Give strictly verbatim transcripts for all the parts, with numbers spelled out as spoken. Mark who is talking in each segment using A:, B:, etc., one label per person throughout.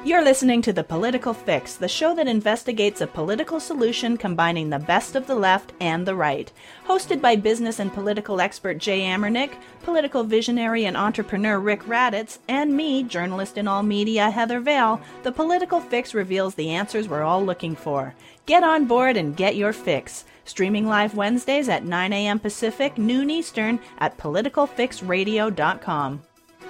A: You're listening to The Political Fix, the show that investigates a political solution combining the best of the left and the right. Hosted by business and political expert Jay Ammernick, political visionary and entrepreneur Rick Raditz, and me, journalist in all media Heather Vale, The Political Fix reveals the answers we're all looking for. Get on board and get your fix. Streaming live Wednesdays at nine a.m. Pacific, noon Eastern at political fix radio dot com.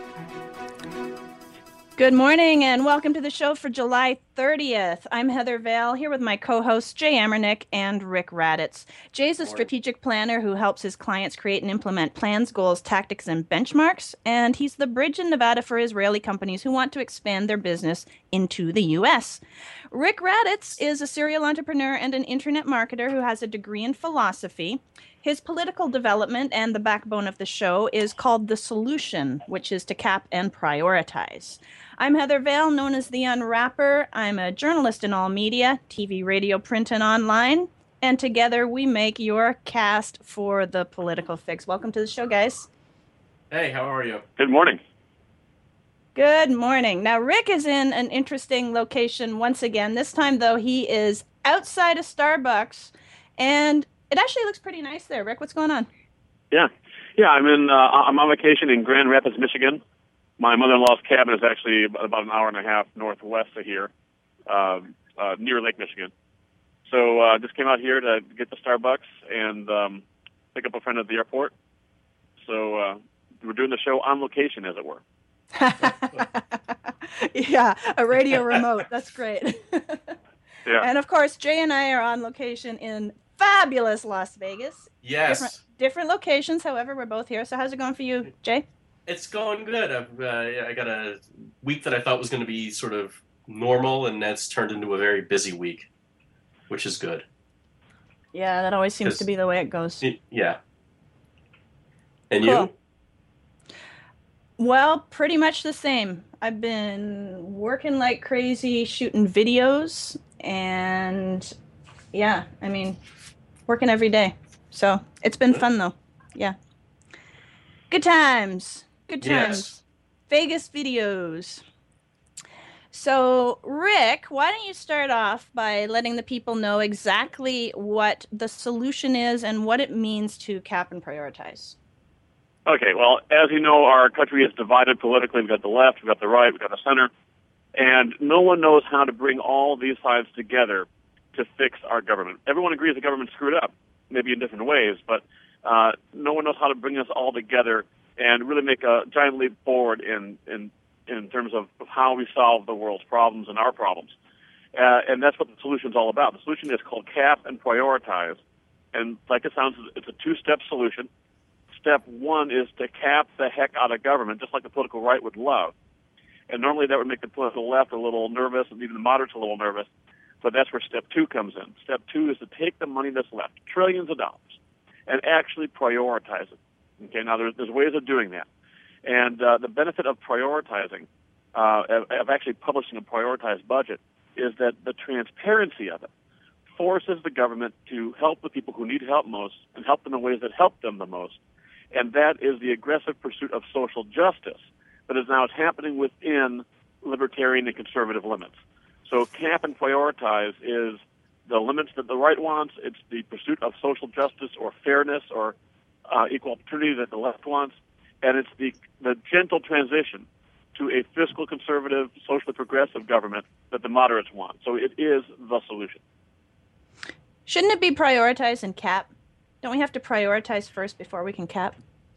A: Good morning and welcome to the show for July thirtieth. I'm Heather Vale here with my co-hosts Jay Ammernick and Rick Raditz. Jay's a strategic planner who helps his clients create and implement plans, goals, tactics, and benchmarks, and he's the bridge in Nevada for Israeli companies who want to expand their business into the U S. Rick Raditz is a serial entrepreneur and an internet marketer who has a degree in philosophy. His political development and the backbone of the show is called The Solution, which is to cap and prioritize. I'm Heather Vale, known as The Unwrapper. I'm a journalist in all media, T V, radio, print, and online. And together we make your cast for The Political Fix. Welcome to the show, guys.
B: Hey, how are you?
C: Good morning.
A: Good morning. Now, Rick is in an interesting location once again. This time, though, he is outside a Starbucks, and it actually looks pretty nice there. Rick, what's going on?
C: Yeah. Yeah, I'm in. Uh, I'm on vacation in Grand Rapids, Michigan. My mother-in-law's cabin is actually about an hour and a half northwest of here, uh, uh, near Lake Michigan. So I uh, just came out here to get the Starbucks and um, pick up a friend at the airport. So uh, we're doing the show on location, as it were.
A: Yeah, a radio remote. That's great.
C: Yeah.
A: And, of course, Jay and I are on location in fabulous Las Vegas.
B: Yes.
A: Different, different locations, however, we're both here. So how's it going for you, Jay?
B: It's going good. I've, uh, I got a week that I thought was going to be sort of normal, and that's turned into a very busy week, which is good.
A: Yeah, that always seems to be the way it goes.
B: It, yeah. And
A: cool.
B: You?
A: Well, pretty much the same. I've been working like crazy, shooting videos, and yeah, I mean, working every day. So it's been fun, though. Yeah. Good times. Good times.
B: Yes.
A: Vegas videos. So, Rick, why don't you start off by letting the people know exactly what the solution is and what it means to cap and prioritize?
C: Okay, well, as you know, our country is divided politically. We've got the left, we've got the right, we've got the center, and no one knows how to bring all these sides together to fix our government. Everyone agrees the government screwed up, maybe in different ways, but uh, no one knows how to bring us all together and really make a giant leap forward in in, in terms of how we solve the world's problems and our problems. Uh, and that's what the solution is all about. The solution is called cap and prioritize. And like it sounds, it's a two-step solution. Step one is to cap the heck out of government, just like the political right would love. And normally that would make the political left a little nervous, and even the moderates a little nervous. But that's where step two comes in. Step two is to take the money that's left, trillions of dollars, and actually prioritize it. Okay, now there's, there's ways of doing that. And uh, the benefit of prioritizing, uh, of, of actually publishing a prioritized budget, is that the transparency of it forces the government to help the people who need help most and help them in ways that help them the most. And that is the aggressive pursuit of social justice that is now happening within libertarian and conservative limits. So cap and prioritize is the limits that the right wants. It's the pursuit of social justice or fairness or uh, equal opportunity that the left wants. And it's the, the gentle transition to a fiscal conservative, socially progressive government that the moderates want. So it is the solution.
A: Shouldn't it be prioritized and cap? Don't we have to prioritize first before we can cap?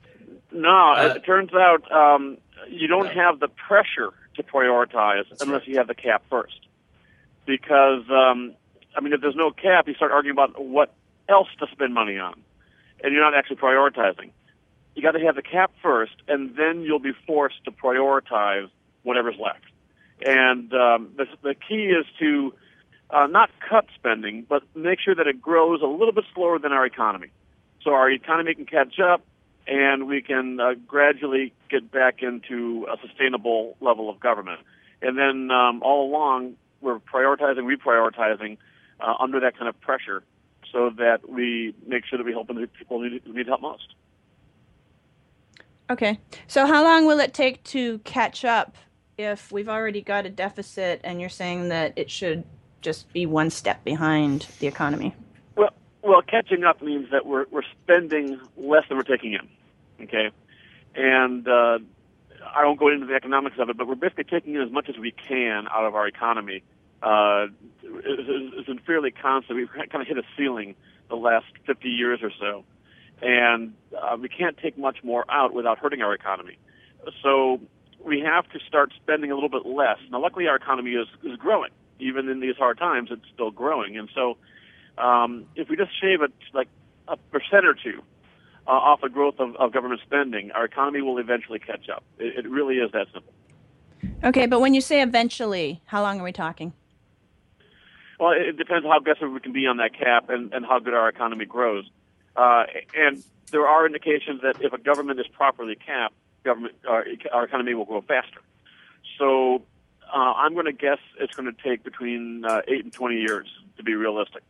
C: No,
B: Uh,
C: it turns out um, you don't no. have the pressure to prioritize
B: That's
C: unless
B: right.
C: you have the cap first. Because, um, I mean, if there's no cap, you start arguing about what else to spend money on, and you're not actually prioritizing. You got to have the cap first, and then you'll be forced to prioritize whatever's left. And um, the, the key is to uh, not cut spending, but make sure that it grows a little bit slower than our economy. So our economy can catch up, and we can uh, gradually get back into a sustainable level of government. And then um, all along, we're prioritizing, reprioritizing uh, under that kind of pressure so that we make sure that we help the people who need, who need help most.
A: Okay. So how long will it take to catch up if we've already got a deficit and you're saying that it should just be one step behind the economy?
C: Well, well, catching up means that we're we're spending less than we're taking in. Okay, and uh, I won't go into the economics of it, but we're basically taking in as much as we can out of our economy. Uh, it's been fairly constant. We've kind of hit a ceiling the last fifty years or so, and uh, we can't take much more out without hurting our economy. So we have to start spending a little bit less. Now, luckily, our economy is, is growing. Even in these hard times, it's still growing. And so um, if we just shave it like a percent or two uh, off the growth of, of government spending, our economy will eventually catch up. It, it really is that simple.
A: Okay, but when you say eventually, how long are we talking?
C: Well, it depends how aggressive we can be on that cap and, and how good our economy grows. Uh, and there are indications that if a government is properly capped, government our, our economy will grow faster. So uh, I'm going to guess it's going to take between uh, eight and twenty years to be realistic.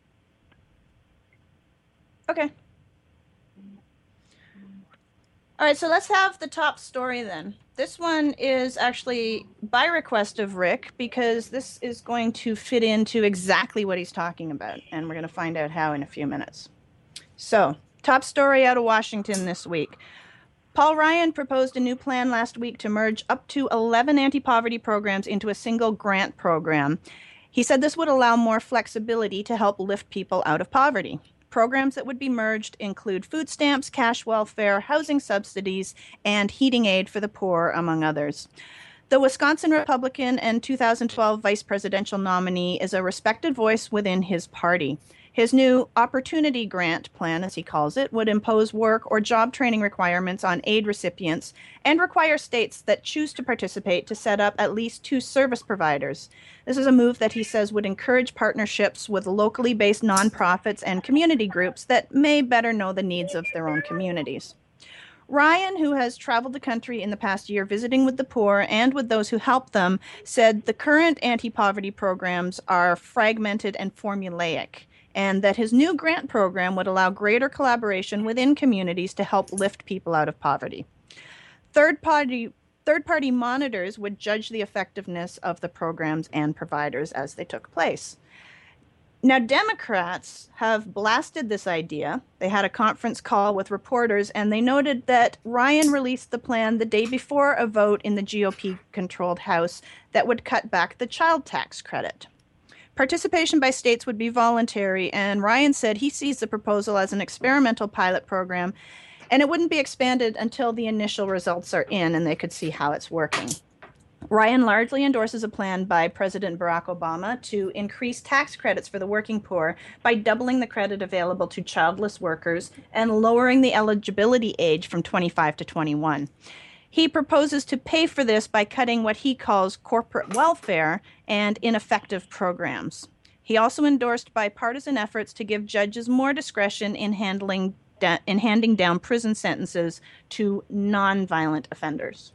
A: Okay. All right, so let's have the top story then. This one is actually by request of Rick because this is going to fit into exactly what he's talking about, and we're going to find out how in a few minutes. So, top story out of Washington this week. Paul Ryan proposed a new plan last week to merge up to eleven anti-poverty programs into a single grant program. He said this would allow more flexibility to help lift people out of poverty. Programs that would be merged include food stamps, cash welfare, housing subsidies, and heating aid for the poor, among others. The Wisconsin Republican and two thousand twelve vice presidential nominee is a respected voice within his party. His new Opportunity Grant plan, as he calls it, would impose work or job training requirements on aid recipients and require states that choose to participate to set up at least two service providers. This is a move that he says would encourage partnerships with locally based nonprofits and community groups that may better know the needs of their own communities. Ryan, who has traveled the country in the past year visiting with the poor and with those who help them, said the current anti-poverty programs are fragmented and formulaic, and that his new grant program would allow greater collaboration within communities to help lift people out of poverty. Third-party third-party monitors would judge the effectiveness of the programs and providers as they took place. Now, Democrats have blasted this idea. They had a conference call with reporters, and they noted that Ryan released the plan the day before a vote in the G O P-controlled House that would cut back the child tax credit. Participation by states would be voluntary, and Ryan said he sees the proposal as an experimental pilot program, and it wouldn't be expanded until the initial results are in and they could see how it's working. Ryan largely endorses a plan by President Barack Obama to increase tax credits for the working poor by doubling the credit available to childless workers and lowering the eligibility age from twenty-five to twenty-one. He proposes to pay for this by cutting what he calls corporate welfare and ineffective programs. He also endorsed bipartisan efforts to give judges more discretion in handling da- in handing down prison sentences to nonviolent offenders.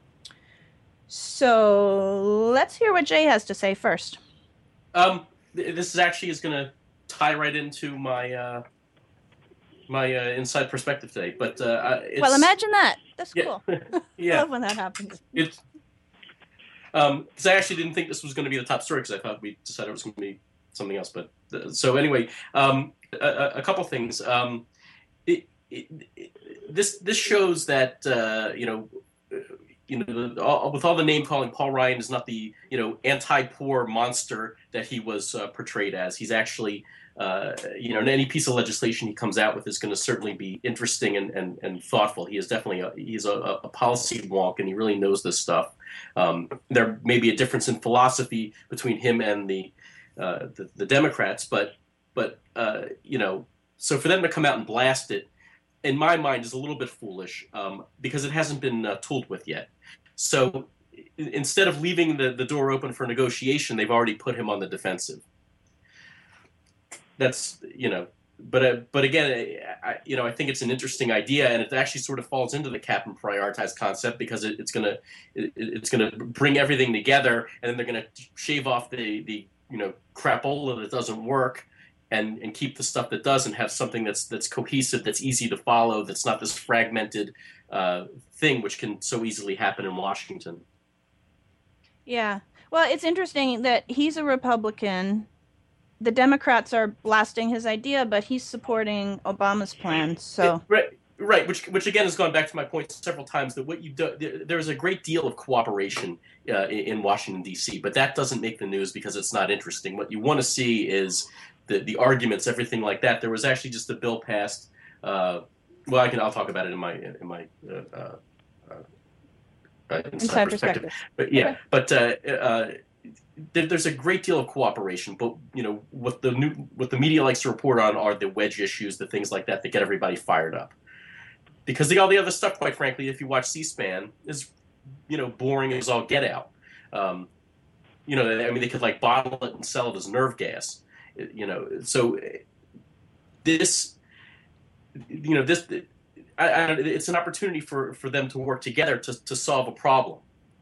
A: So let's hear what Jay has to say first.
B: Um, th- this is actually is going to tie right into my uh, my uh, inside perspective today. But uh, it's,
A: well, imagine that. That's
B: yeah.
A: cool.
B: Yeah,
A: I love when that happens.
B: It's um, because I actually didn't think this was going to be the top story because I thought we decided it was going to be something else. But uh, so anyway, um, a, a couple things. Um, it, it, it, this this shows that uh, you know. You know, all, with all the name calling, Paul Ryan is not the you know anti-poor monster that he was uh, portrayed as. He's actually, uh, you know, any piece of legislation he comes out with is going to certainly be interesting and, and, and thoughtful. He is definitely a, he's a, a policy wonk, and he really knows this stuff. Um, there may be a difference in philosophy between him and the uh, the, the Democrats, but but uh, you know, so for them to come out and blast it, in my mind, is a little bit foolish um, because it hasn't been uh, tooled with yet. So instead of leaving the, the door open for negotiation, they've already put him on the defensive. That's, you know, but uh, but again, I, you know, I think it's an interesting idea, and it actually sort of falls into the cap and prioritize concept because it, it's gonna it, it's gonna bring everything together, and then they're gonna shave off the the you know crapola that doesn't work. And, and keep the stuff that does and have something that's that's cohesive, that's easy to follow, that's not this fragmented uh, thing which can so easily happen in Washington.
A: Yeah. Well, it's interesting that he's a Republican. The Democrats are blasting his idea, but he's supporting Obama's plan.
B: It,
A: So,
B: right, right. Which, which again has gone back to my point several times that what you do, there, there's a great deal of cooperation uh, in, in Washington D C, but that doesn't make the news because it's not interesting. What you want to see is the the arguments, everything like that. There was actually just a bill passed. Uh, well, I can I'll talk about it in my in my uh, uh, uh, inside,
A: inside
B: perspective.
A: perspective.
B: But yeah,
A: Okay.
B: but uh, uh, there, there's a great deal of cooperation. But you know, what the new what the media likes to report on are the wedge issues, the things like that that get everybody fired up. Because the, all the other stuff, quite frankly, if you watch C-SPAN, is you know boring as all get out. Um, you know, I mean, they could like bottle it and sell it as nerve gas. You know, so this, you know, this, I, I, it's an opportunity for, for them to work together to, to solve a problem.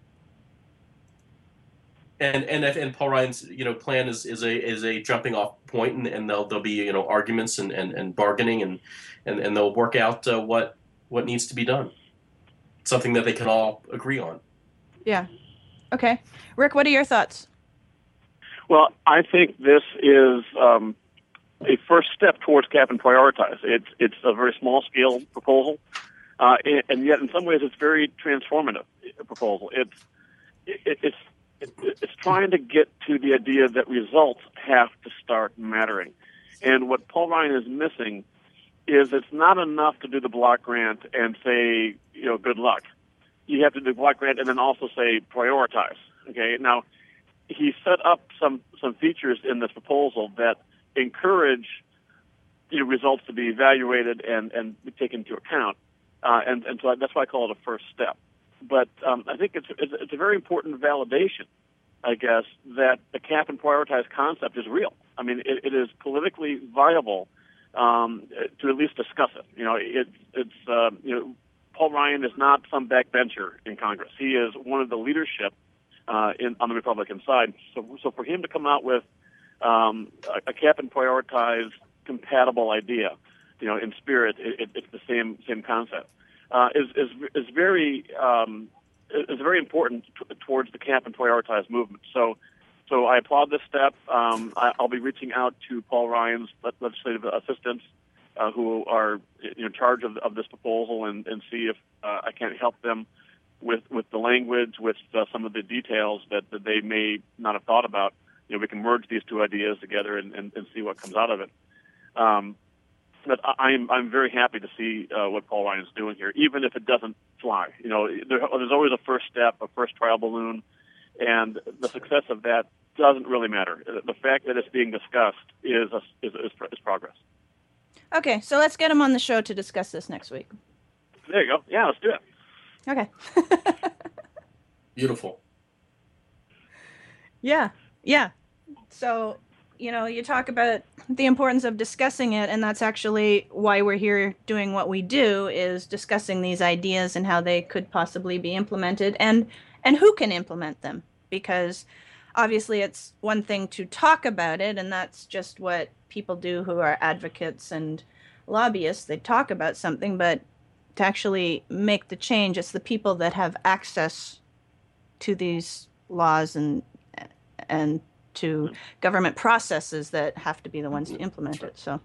B: And and and Paul Ryan's you know plan is, is a is a jumping off point, and, and there'll there'll be you know arguments and, and, and bargaining, and, and, and they'll work out uh, what what needs to be done. Something that they can all agree on.
A: Yeah. Okay. Rick, what are your thoughts?
C: Well, I think this is um, a first step towards cap and prioritize. It's it's a very small scale proposal, uh, and yet in some ways it's very transformative proposal. It's it, it's it's trying to get to the idea that results have to start mattering, and what Paul Ryan is missing is it's not enough to do the block grant and say you know good luck. You have to do the block grant and then also say prioritize. Okay, now he set up some some features in this proposal that encourage you know, results to be evaluated and, and be taken into account. Uh, and, and so that's why I call it a first step. But um, I think it's, it's, it's a very important validation, I guess, that the cap and prioritize concept is real. I mean, it, it is politically viable um, to at least discuss it. You know, it, it's, uh, you know, Paul Ryan is not some backbencher in Congress. He is one of the leadership uh, in, on the Republican side. So, so for him to come out with um, a, a cap and prioritize compatible idea, you know, in spirit, it, it, it's the same same concept. Uh, is is is very um, is very important t- towards the cap and prioritize movement. So, so I applaud this step. Um, I, I'll be reaching out to Paul Ryan's legislative assistants uh, who are in charge of, of this proposal, and, and see if uh, I can help them with with the language, with uh, some of the details that, that they may not have thought about. You know, we can merge these two ideas together and, and, and see what comes out of it. Um, but I'm I'm very happy to see uh, what Paul Ryan is doing here, even if it doesn't fly. You know, there, there's always a first step, a first trial balloon, and the success of that doesn't really matter. The fact that it's being discussed is a, is, is is progress.
A: Okay, so let's get him on the show to discuss this next week.
C: There you go. Yeah, let's do it.
A: Okay.
B: Beautiful.
A: Yeah, yeah. So, you know, you talk about the importance of discussing it, and that's actually why we're here doing what we do, is discussing these ideas and how they could possibly be implemented, and and who can implement them. Because obviously it's one thing to talk about it, and that's just what people do who are advocates and lobbyists. They talk about something, but to actually make the change, it's the people that have access to these laws and and to government processes that have to be the ones to implement it. So, all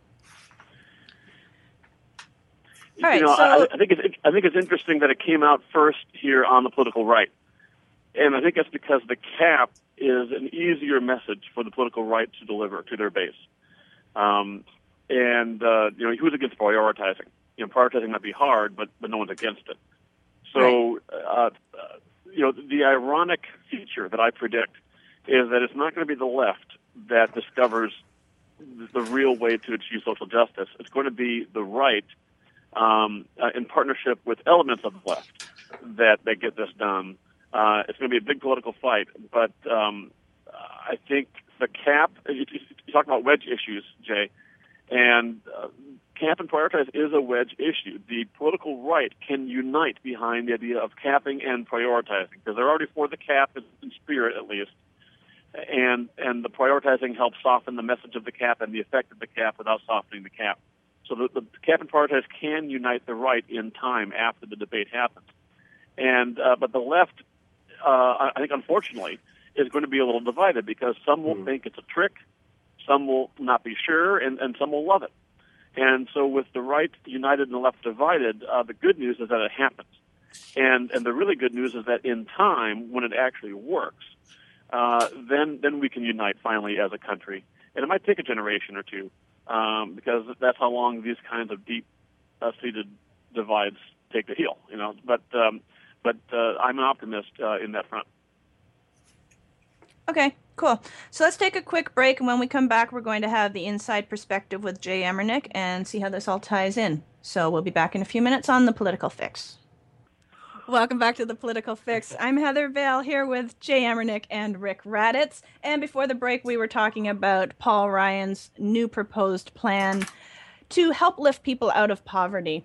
A: right.
C: You know,
A: so
C: I, I think it's I think it's interesting that it came out first here on the political right, and I think that's because the cap is an easier message for the political right to deliver to their base. Um, and uh, you know, who's against prioritizing? You know, prioritizing might be hard, but but no one's against it. So, right. uh, uh, you know, the ironic feature that I predict is that it's not going to be the left that discovers the real way to achieve social justice. It's going to be the right, um, uh, in partnership with elements of the left, that, that get this done. Uh, it's going to be a big political fight, but um, I think the cap, you, you talk about wedge issues, Jay, and uh, cap and prioritize is a wedge issue. The political right can unite behind the idea of capping and prioritizing, because they're already for the cap in spirit, at least. And and the prioritizing helps soften the message of the cap and the effect of the cap without softening the cap. So the, the cap and prioritize can unite the right in time after the debate happens. And uh, but the left uh, I think unfortunately, is going to be a little divided because some will mm. think it's a trick, some will not be sure, and, and some will love it. And so with the right united and the left divided, uh, the good news is that it happens. And and the really good news is that in time, when it actually works, uh, then then we can unite finally as a country. And it might take a generation or two, um, because that's how long these kinds of deep-seated uh, divides take to heal. You know, but um, but uh, I'm an optimist uh, in that front.
A: Okay, cool. So let's take a quick break, and when we come back, we're going to have the inside perspective with Jay Emernick and see how this all ties in. So we'll be back in a few minutes on The Political Fix. Welcome back to The Political Fix. I'm Heather Vale here with Jay Emernick and Rick Raditz. And before the break, we were talking about Paul Ryan's new proposed plan to help lift people out of poverty.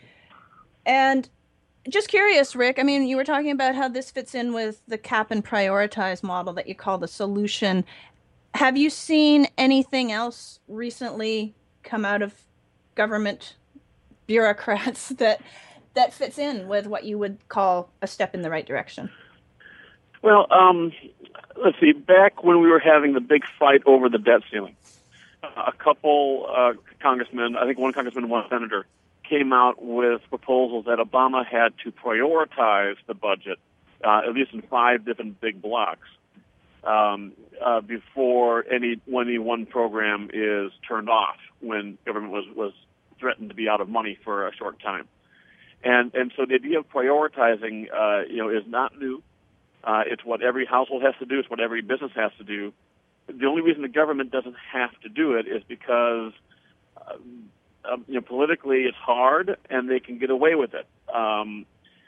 A: And just curious, Rick, I mean, you were talking about how this fits in with the cap and prioritize model that you call the solution. Have you seen anything else recently come out of government bureaucrats that that fits in with what you would call a step in the right direction?
C: Well, um, let's see. Back when we were having the big fight over the debt ceiling, uh, a couple uh, congressmen, I think one congressman and one senator, came out with proposals that Obama had to prioritize the budget, uh, at least in five different big blocks, um, uh, before any any one program is turned off when government was, was threatened to be out of money for a short time. And and so the idea of prioritizing, uh, you know, is not new. Uh, it's what every household has to do. It's what every business has to do. The only reason the government doesn't have to do it is because, uh, um, you know, politically it's hard and they can get away with it, um,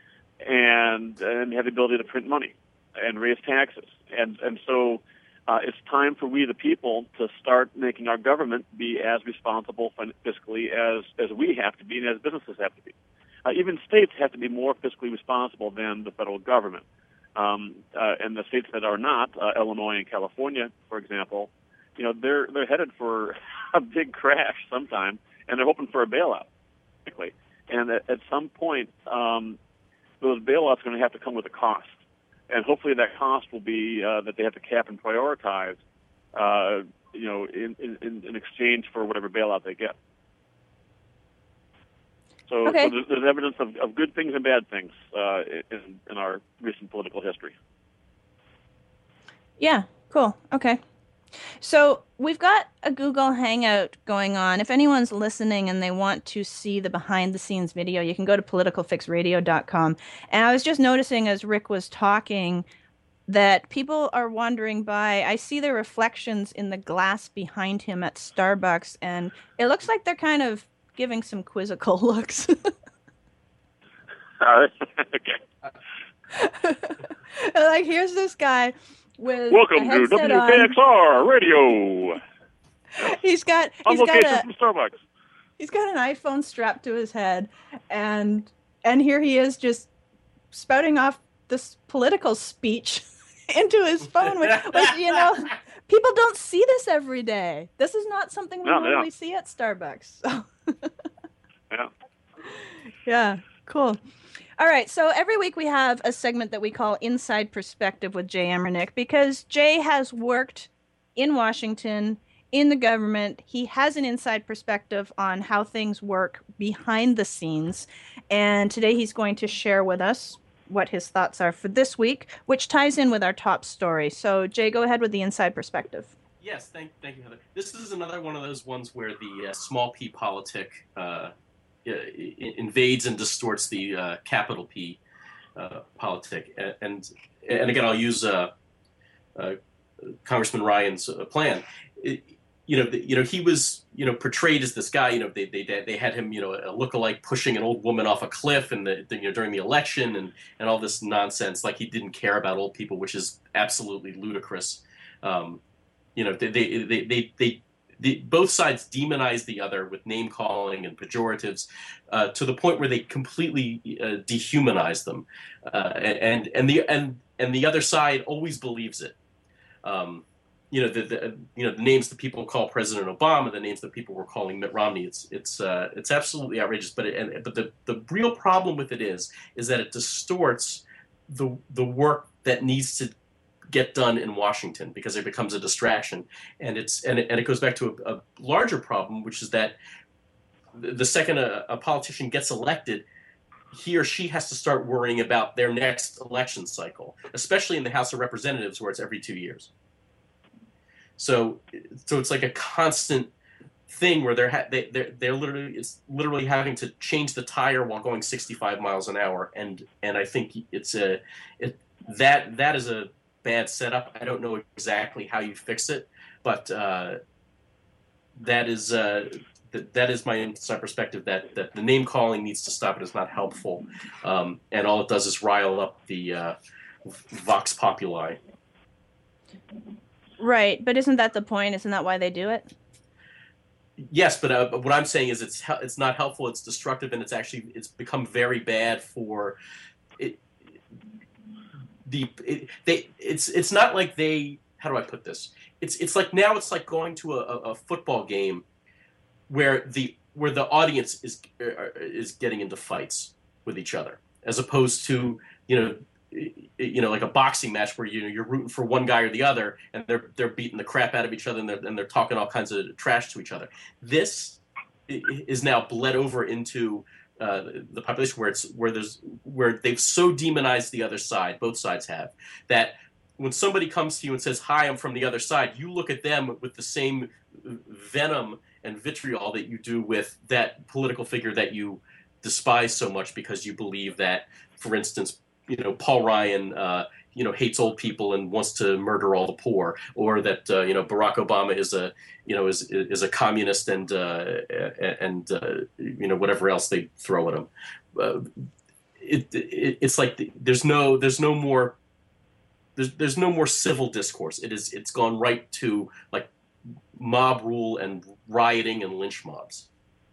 C: and and have the ability to print money and raise taxes. And and so uh, it's time for we the people to start making our government be as responsible fiscally as as we have to be and as businesses have to be. Uh, even states have to be more fiscally responsible than the federal government. Um, uh, and the states that are not, uh, Illinois and California, for example, you know, they're they're headed for a big crash sometime, and they're hoping for a bailout, basically. And at, at some point, um, those bailouts are going to have to come with a cost. And hopefully that cost will be uh, that they have to cap and prioritize, uh, you know, in, in, in exchange for whatever bailout they get. So,
A: okay.
C: so there's, there's evidence of, of good things and bad things uh, in, in our recent political history.
A: Yeah, cool. Okay. So we've got a Google Hangout going on. If anyone's listening and they want to see the behind-the-scenes video, you can go to political fix radio dot com. And I was just noticing as Rick was talking that people are wandering by. I see their reflections in the glass behind him at Starbucks, and it looks like they're kind of giving some quizzical looks.
C: uh, okay.
A: Like, here's this guy with
C: welcome to W K X R on. Radio.
A: He's got
C: on
A: he's
C: location
A: got a,
C: from Starbucks.
A: He's got an iPhone strapped to his head, and and here he is just spouting off this political speech into his phone, which, which you know. People don't see this every day. This is not something we
C: no,
A: normally
C: yeah.
A: see at Starbucks. So.
C: Yeah.
A: Yeah, cool. All right, so every week we have a segment that we call Inside Perspective with Jay Emernick, because Jay has worked in Washington, in the government. He has an inside perspective on how things work behind the scenes, and today he's going to share with us what his thoughts are for this week, which ties in with our top story. So, Jay, go ahead with the inside perspective.
B: Yes, thank, thank you, Heather. This is another one of those ones where the uh, small p politic uh, invades and distorts the uh, capital P uh, politic. And, and and again, I'll use uh, uh, Congressman Ryan's uh, plan. It, you know, the, you know, he was, you know, portrayed as this guy. You know, they they they had him, you know, a lookalike pushing an old woman off a cliff, and the, the you know during the election, and and all this nonsense, like he didn't care about old people, which is absolutely ludicrous. Um, you know, they they they they. they The, both sides demonize the other with name calling and pejoratives uh, to the point where they completely uh, dehumanize them, uh, and and the and and the other side always believes it. Um, you know the, the you know the names that people call President Obama, the names that people were calling Mitt Romney. It's it's uh, it's absolutely outrageous. But it, and but the the real problem with it is is that it distorts the the work that needs to get done in Washington, because it becomes a distraction. And it's and it, and it goes back to a, a larger problem, which is that the second a, a politician gets elected, he or she has to start worrying about their next election cycle, especially in the House of Representatives, where it's every two years. So, so it's like a constant thing where they're ha- they, they're they're literally it's literally having to change the tire while going sixty-five miles an hour, and and I think it's a it that that is a bad setup. I don't know exactly how you fix it, but uh, that is. Uh, That, that is my inside perspective, that, that the name calling needs to stop. It is not helpful. Um, and all it does is rile up the uh, vox populi.
A: Right. But isn't that the point? Isn't that why they do it?
B: Yes, but uh, what I'm saying is it's it's not helpful. It's destructive, and it's actually it's become very bad for it. The it, they it's it's not like they how do I put this? It's it's like now it's like going to a, a football game where the where the audience is is getting into fights with each other, as opposed to you know you know like a boxing match where you know you're rooting for one guy or the other, and they're they're beating the crap out of each other, and they're and they're talking all kinds of trash to each other. This is now bled over into uh, the population where it's where there's where they've so demonized the other side, both sides have, that when somebody comes to you and says, "Hi, I'm from the other side," you look at them with the same venom and vitriol that you do with that political figure that you despise so much, because you believe that, for instance, you know, Paul Ryan, uh, you know, hates old people and wants to murder all the poor, or that uh, you know Barack Obama is a you know is is a communist and uh, and uh, you know whatever else they throw at him. Uh, it, it it's like the, there's no there's no more there's there's no more civil discourse. It is it's gone right to like mob rule and rioting and lynch mobs.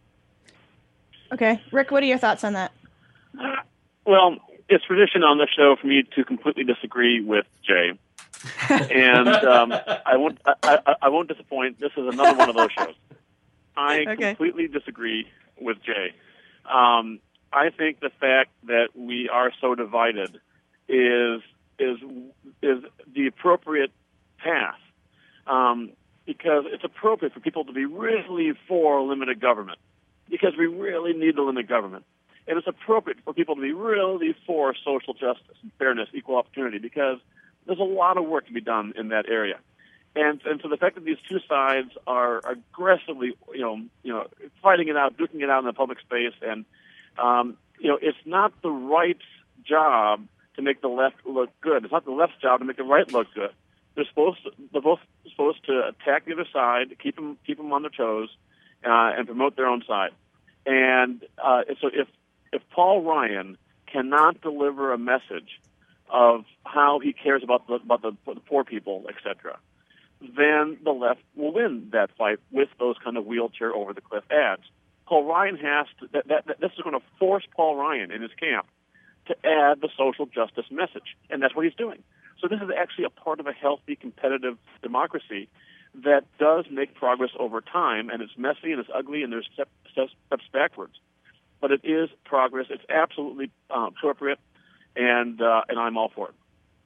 A: Okay, Rick, what are your thoughts on that?
C: Well, it's tradition on this show for me to completely disagree with Jay, and um, I won't. I, I, I won't disappoint. This is another one of those shows. I
A: okay.
C: completely disagree with Jay. Um, I think the fact that we are so divided is is is the appropriate path. Um, because it's appropriate for people to be really for limited government, because we really need to limit government. And it's appropriate for people to be really for social justice and fairness, equal opportunity, because there's a lot of work to be done in that area. And and so the fact that these two sides are aggressively, you know, you know, fighting it out, duking it out in the public space, and um, you know, it's not the right's job to make the left look good. It's not the left's job to make the right look good. They're supposed to, they're both supposed to attack the other side, keep them keep them on their toes, uh, and promote their own side. And uh, so if if Paul Ryan cannot deliver a message of how he cares about the about the, the poor people, et cetera, then the left will win that fight with those kind of wheelchair over the cliff ads. Paul Ryan has to. That, that, that, this is going to force Paul Ryan in his camp to add the social justice message, and that's what he's doing. So this is actually a part of a healthy, competitive democracy that does make progress over time, and it's messy and it's ugly, and there's step, steps, steps backwards. But it is progress. It's absolutely uh, appropriate, and uh, and I'm all for it.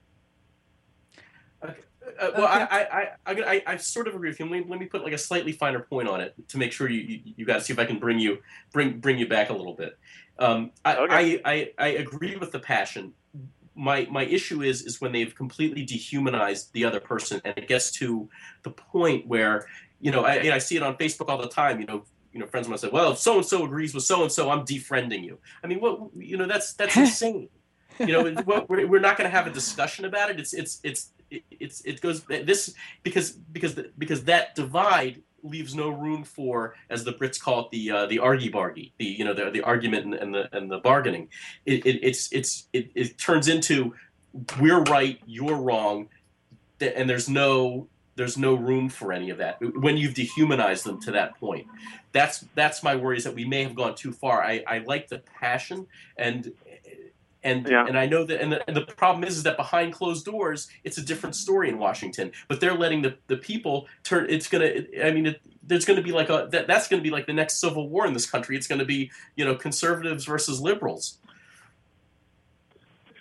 B: Okay. Uh, well, I, I, I, I, I sort of agree with you. Let me, let me put like a slightly finer point on it to make sure you, you, you guys see if I can bring you bring bring you back a little bit. Um, I,
C: okay.
B: I, I, I agree with the passion. My my issue is is when they've completely dehumanized the other person, and it gets to the point where you know I, I see it on Facebook all the time. You know, you know, friends of mine say, "Well, if so and so agrees with so and so, I'm defriending you." I mean, what you know, that's that's insane. You know, we're we're not going to have a discussion about it. It's it's it's it's it goes this because because the, because that divide leaves no room for, as the Brits call it, the uh, the argy-bargy, the you know the the argument and, and the and the bargaining. It, it it's it's it, it turns into we're right, you're wrong, and there's no there's no room for any of that when you've dehumanized them to that point. That's that's my worry, is that we may have gone too far. I, I like the passion and. And
C: yeah.
B: and I know that, and the, and the problem is, is that behind closed doors, it's a different story in Washington. But they're letting the, the people turn. It's gonna. I mean, it, there's going to be like a that, that's going to be like the next civil war in this country. It's going to be you know conservatives versus liberals.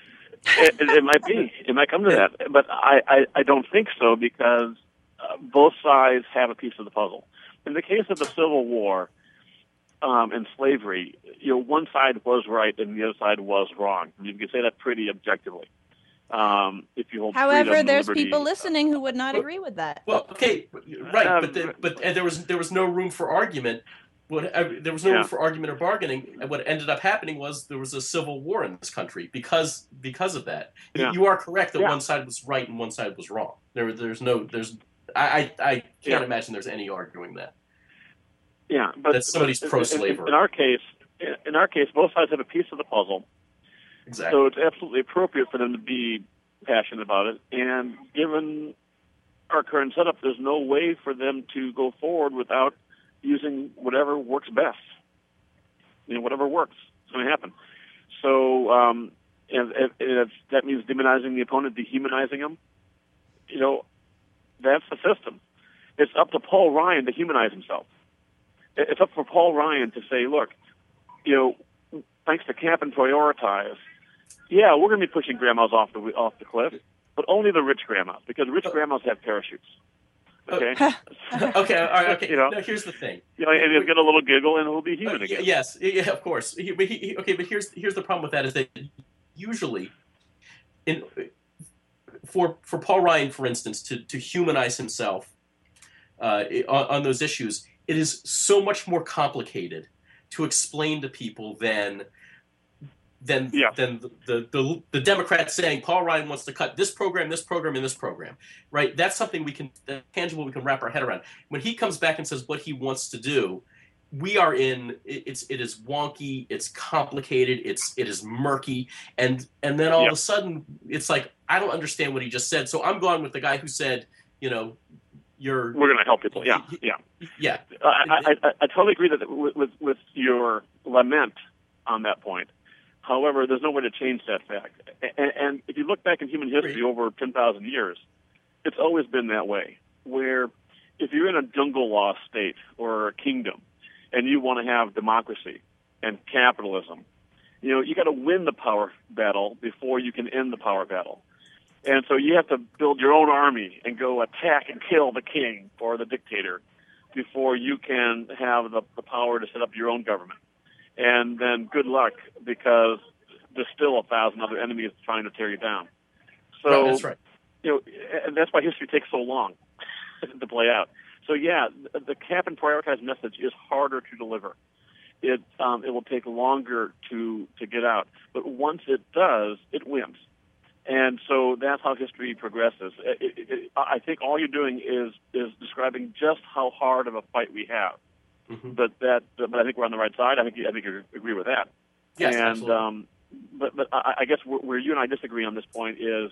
C: it, it, it might be. It might come to that. But I, I, I don't think so because uh, both sides have a piece of the puzzle. In the case of the Civil War um, and slavery, you know, one side was right and the other side was wrong. You can say that pretty objectively. Um, if you hold
A: However,
C: freedom,
A: there's
C: liberty,
A: people listening who would not agree with that.
B: Well, okay, right,
C: Um,
B: but the, but and there was there was no room for argument. What uh, there was no
C: Yeah.
B: room for argument or bargaining, and what ended up happening was there was a civil war in this country because because of that. You-
C: Yeah.
B: You are correct that
C: Yeah.
B: one side was right and one side was wrong. There there's no there's I I, I can't
C: Yeah.
B: imagine there's any arguing that.
C: Yeah, but
B: that somebody's
C: but in-
B: pro-slavery.
C: In, in our case, in our case, both sides have a piece of the puzzle,
B: Exactly.
C: so it's absolutely appropriate for them to be passionate about it. And given our current setup, there's no way for them to go forward without using whatever works best. You know, whatever works, it's going to happen. So, um, if, if, if that means demonizing the opponent, dehumanizing them, you know, that's the system. It's up to Paul Ryan to humanize himself. It's up for Paul Ryan to say, look, you know, thanks to Camp and Prioritize, yeah, we're going to be pushing grandmas off the off the cliff, but only the rich grandmas, because rich grandmas have parachutes. Okay?
B: okay, all right, okay.
C: You know?
B: No, here's the thing.
C: You know, and he'll get a little giggle and he'll be human
B: Uh,
C: again.
B: yes, yeah, of course. He, but he, he- okay, but here's here's the problem with that is that usually, in for for Paul Ryan, for instance, to to humanize himself uh, on, on those issues, it is so much more complicated to explain to people than than
C: Yeah.
B: than the, the the the Democrats saying Paul Ryan wants to cut this program, this program, and this program. Right? That's something we can that's tangible. We can wrap our head around. When he comes back and says what he wants to do, we are in it- it's it is wonky, it's complicated, it's it is murky, and and then all
C: Yeah.
B: of a sudden it's like I don't understand what he just said, so I'm going with the guy who said, you know, you're
C: We're going to help people. Yeah, yeah.
B: yeah.
C: I, I, I, I totally agree that with, with with your lament on that point. However, there's no way to change that fact. And, and if you look back in human history over ten thousand years, it's always been that way. Where if you're in a jungle law state or a kingdom, and you want to have democracy and capitalism, you know, you got to win the power battle before you can end the power battle. And so you have to build your own army and go attack and kill the king or the dictator before you can have the, the power to set up your own government. And then good luck, because there's still a thousand other enemies trying to tear you down. So,
B: Right, that's right.
C: you know, and that's why history takes so long to play out. So yeah, the, the Camp and Prioritize message is harder to deliver. It um, it will take longer to to get out, but once it does, it wins. And so that's how history progresses. It, it, it, I think all you're doing is is describing just how hard of a fight we have.
B: Mm-hmm.
C: But that, but I think we're on the right side. I think you, I think you agree with that.
B: Yes,
C: and
B: absolutely.
C: um, but but I, I guess where, where you and I disagree on this point is,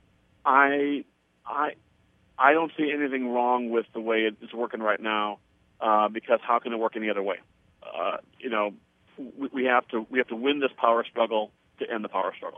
C: I I I don't see anything wrong with the way it's working right now, uh, because how can it work any other way? Uh, you know, we, we have to we have to win this power struggle to end the power struggle.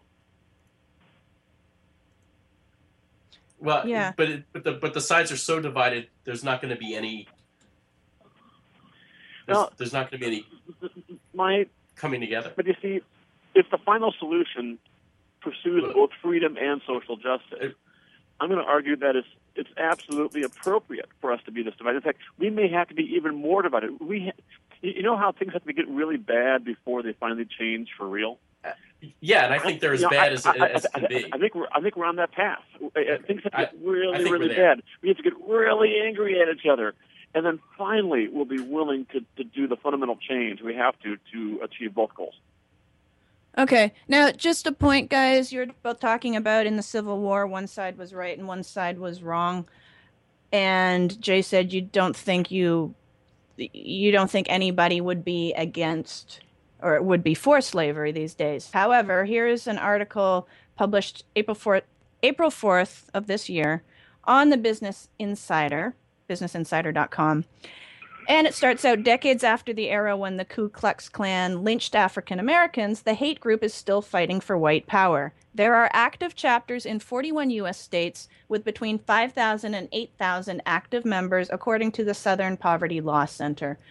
B: Well,
A: Yeah.
B: but it, but the but the sides are so divided. There's not going to be any. There's,
C: No.
B: there's not going to be any
C: My
B: coming together.
C: But you see, if the final solution pursues both freedom and social justice, I'm going to argue that it's it's absolutely appropriate for us to be this divided. In fact, we may have to be even more divided. We, ha- you know how things have to get really bad before they finally change for real.
B: Yeah, and I think they're as
C: You know,
B: bad
C: I-
B: as,
C: I,
B: as
C: I,
B: can be.
C: I think we're I think we're on that path. Uh, Things have to get
B: I-
C: really
B: I think
C: really
B: we're there.
C: bad. We have to get really angry at each other, and then finally we'll be willing to, to do the fundamental change we have to to achieve both goals.
A: Okay. Now, just a point, guys. You're both talking about in the Civil War, one side was right and one side was wrong. And Jay said you don't think you you don't think anybody would be against or would be for slavery these days. However, here is an article published April fourth, April fourth of this year on the Business Insider, business insider dot com. And it starts out, decades after the era when the Ku Klux Klan lynched African Americans, the hate group is still fighting for white power. There are active chapters in forty-one U S states with between five thousand and eight thousand active members, according to the Southern Poverty Law Center.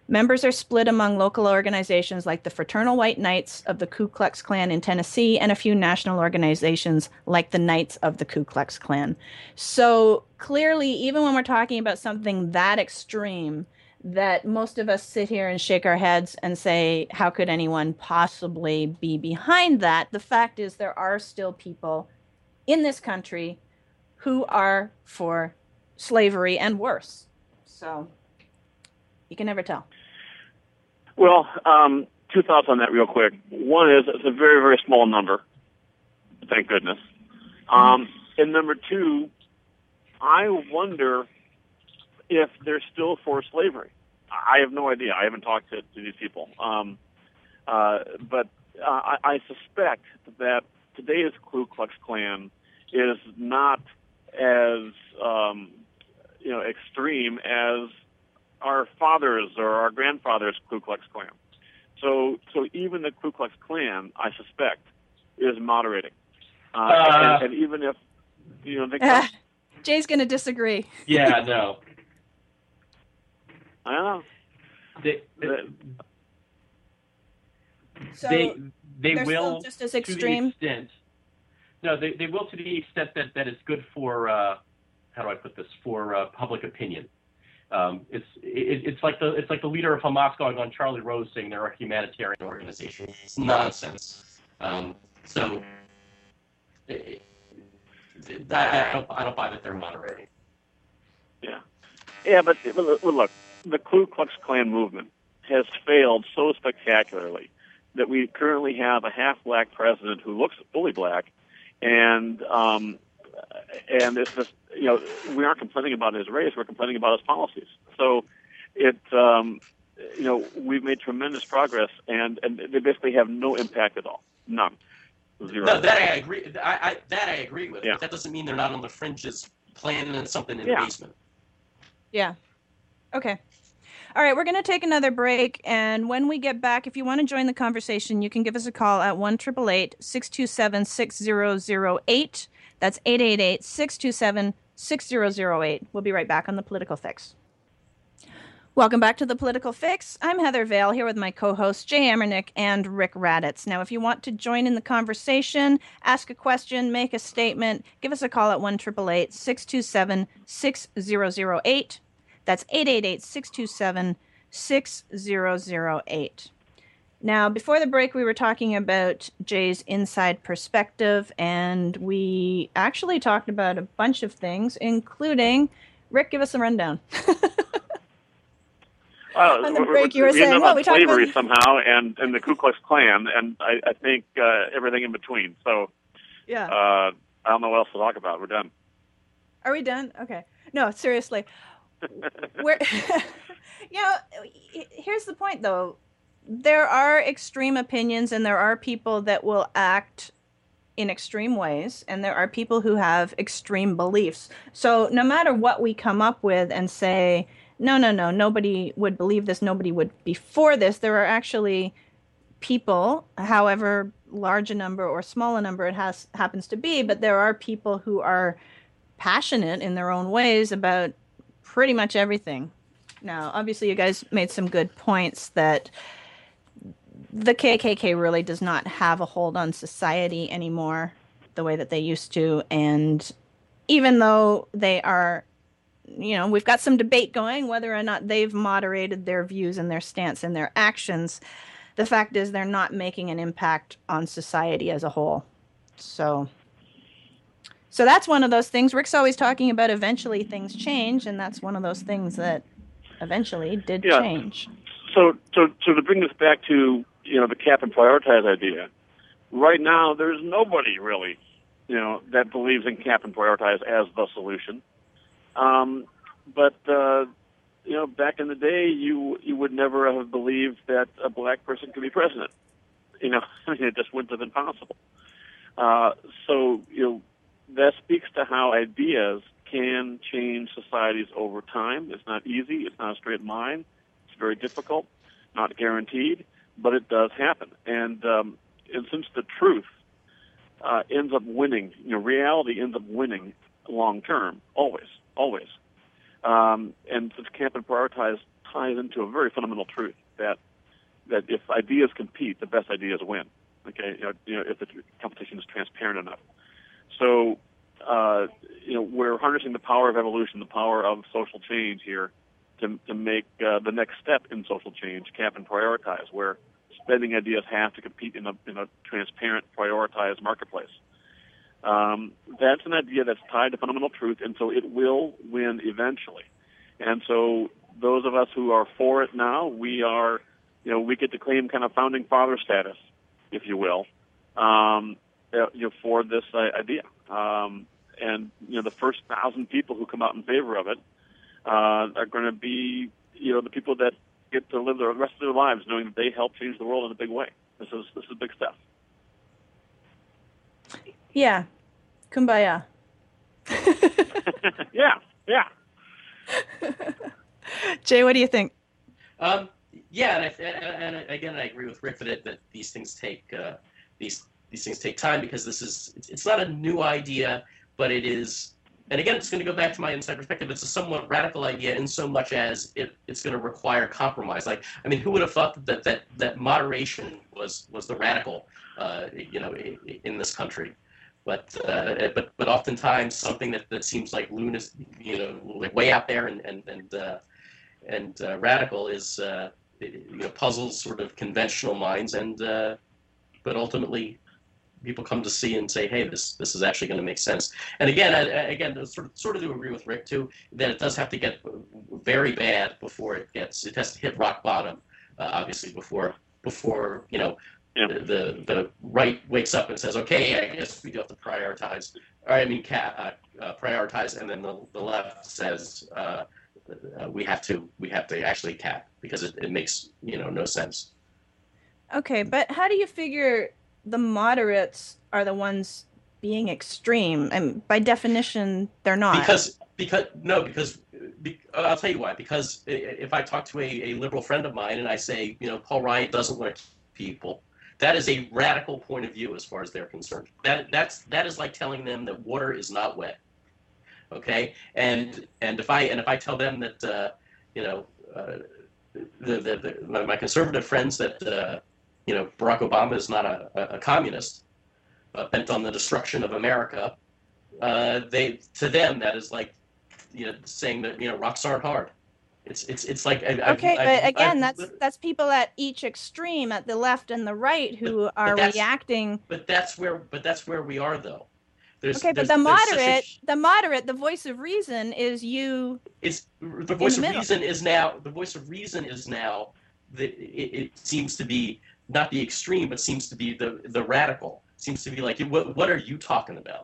A: Members are split among local organizations like the Fraternal White Knights of the Ku Klux Klan in Tennessee and a few national organizations like the Knights of the Ku Klux Klan. So clearly, even when we're talking about something that extreme, that most of us sit here and shake our heads and say, how could anyone possibly be behind that? The fact is there are still people in this country who are for slavery and worse. So you can never tell.
C: Well, um, two thoughts on that real quick. One is it's a very, very small number, thank goodness. Um, and number two, I wonder if they're still for slavery. I have no idea. I haven't talked to, to these people. Um, uh, but uh, I, I suspect that today's Ku Klux Klan is not as um, you know extreme as our fathers or our grandfathers' Ku Klux Klan. So, so even the Ku Klux Klan, I suspect, is moderating. Uh,
B: Uh,
C: and, and even if, you know, they
A: Uh, Jay's going to disagree.
B: Yeah, no.
C: I don't know.
B: They,
C: The-
A: So
B: they, they
A: they're
B: will
A: still just as
B: to
A: extreme.
B: the extent. No, they, they will to the extent that, that it's good for, uh, how do I put this, for uh, public opinion. Um, it's it, it's like the it's like the leader of Hamas going on Charlie Rose saying they're a humanitarian organization. It's nonsense. Um, so it, it, I, I don't I don't buy that they're moderating.
C: Yeah. Yeah, but well, look, the Ku Klux Klan movement has failed so spectacularly that we currently have a half-black president who looks fully black, and um, and it's just, you know, we aren't complaining about his race, we're complaining about his policies. So it, um, you know, we've made tremendous progress, and, and they basically have no impact at all. None. Zero.
B: No, that I agree. I, I that I agree with.
C: Yeah.
B: But that doesn't mean they're not on the fringes, planning something in
C: Yeah.
B: the basement.
A: Yeah. Okay. All right, we're going to take another break, and when we get back, if you want to join the conversation, you can give us a call at one eight eight eight, six two seven, six zero zero eight. That's eight eight eight, six two seven, six zero zero eight. We'll be right back on The Political Fix. Welcome back to The Political Fix. I'm Heather Vale here with my co-hosts Jay Amernick and Rick Raditz. Now, if you want to join in the conversation, ask a question, make a statement, give us a call at one eight eight eight, six two seven, six zero zero eight. That's eight eight eight, six two seven, six zero zero eight. Now, before the break, we were talking about Jay's inside perspective, and we actually talked about a bunch of things, including, Rick, give us a rundown.
C: Uh,
A: On the
C: we're-
A: break, you were
C: we're
A: saying,
C: ending
A: well,
C: up
A: we
C: on
A: talked
C: slavery
A: about...
C: somehow, and, and the Ku Klux Klan, and I, I think uh, everything in between. So
A: Yeah.
C: uh, I don't know what else to talk about. We're done.
A: Are we done? Okay. No, seriously. We're, you know, here's the point, though. There are extreme opinions, and there are people that will act in extreme ways, and there are people who have extreme beliefs. So no matter what we come up with and say, no, no, no, nobody would believe this, nobody would be for this, there are actually people, however large a number or small a number it has happens to be, but there are people who are passionate in their own ways about pretty much everything. Now, obviously, you guys made some good points that the K K K really does not have a hold on society anymore the way that they used to. And even though they are, you know, we've got some debate going whether or not they've moderated their views and their stance and their actions, the fact is they're not making an impact on society as a whole. So... So that's one of those things. Rick's always talking about eventually things change, and that's one of those things that eventually did
C: Yeah.
A: change.
C: So, so, so to bring this back to, you know, the cap and prioritize idea, right now there's nobody really, you know, that believes in cap and prioritize as the solution. Um, but, uh, you know, back in the day, you you would never have believed that a black person could be president. You know, I mean, it just wouldn't have been possible. Uh, so, you know, that speaks to how ideas can change societies over time. It's not easy. It's not a straight line. It's very difficult, not guaranteed, but it does happen. And, um, and since the truth uh, ends up winning, you know, reality ends up winning long term, always, always. Um, and since cap and prioritize ties into a very fundamental truth that that if ideas compete, the best ideas win. Okay, you know, you know if the competition is transparent enough. So, uh, you know, we're harnessing the power of evolution, the power of social change here, to to make uh, the next step in social change, cap and prioritize, where spending ideas have to compete in a in a transparent, prioritized marketplace. Um, that's an idea that's tied to fundamental truth, and so it will win eventually. And so those of us who are for it now, we are, you know, we get to claim kind of founding father status, if you will, um, you know, for this uh, idea. Um, and, you know, the first thousand people who come out in favor of it uh, are going to be, you know, the people that get to live the rest of their lives knowing that they help change the world in a big way. This is this is big stuff.
A: Yeah. Kumbaya.
C: yeah, yeah.
A: Jay, what do you think?
B: Um, yeah, and, I, and, and again, I agree with Rick that, it, that these things take uh, these these things take time because this is it's, it's not a new idea, but it is. And again, it's going to go back to my inside perspective. It's a somewhat radical idea in so much as it, it's going to require compromise. Like, I mean, who would have thought that that, that moderation was was the radical, uh, you know, in, in this country? But uh, but but oftentimes something that, that seems like lunatic, you know, like way out there and and and uh, and uh, radical is uh, you know puzzles sort of conventional minds, and uh, but ultimately people come to see and say, hey, this this is actually going to make sense. And again, I, again, sort of sort of to agree with Rick too, that it does have to get very bad before it gets it has to hit rock bottom, uh, obviously before before you know. Yeah. The the right wakes up and says, okay, I guess we do have to prioritize. Or I mean, ca- uh, uh, prioritize, and then the, the left says uh, uh, we have to we have to actually cap because it, it makes you know no sense.
A: Okay, but how do you figure the moderates are the ones being extreme? And by definition, they're not.
B: Because because no because. Be, I'll tell you why. Because if I talk to a, a liberal friend of mine and I say, you know, Paul Ryan doesn't want to keep people. That is a radical point of view as far as they're concerned. That that's that is like telling them that water is not wet. Okay, and and if I and if I tell them that uh, you know uh, the, the, the my, my conservative friends that uh, you know Barack Obama is not a, a, a communist uh, bent on the destruction of America, uh, they to them that is like you know saying that you know rocks aren't hard. It's it's it's like I've,
A: okay,
B: I've,
A: but
B: I've,
A: again,
B: I've,
A: that's that's people at each extreme, at the left and the right, who
B: but,
A: are
B: but
A: reacting.
B: But that's where but that's where we are though. There's,
A: okay,
B: there's,
A: but the moderate,
B: a,
A: the moderate, the voice of reason is you.
B: It's the voice
A: the
B: of
A: middle.
B: reason is now the voice of reason is now the it, it seems to be not the extreme, but seems to be the the radical. Seems to be like what what are you talking about?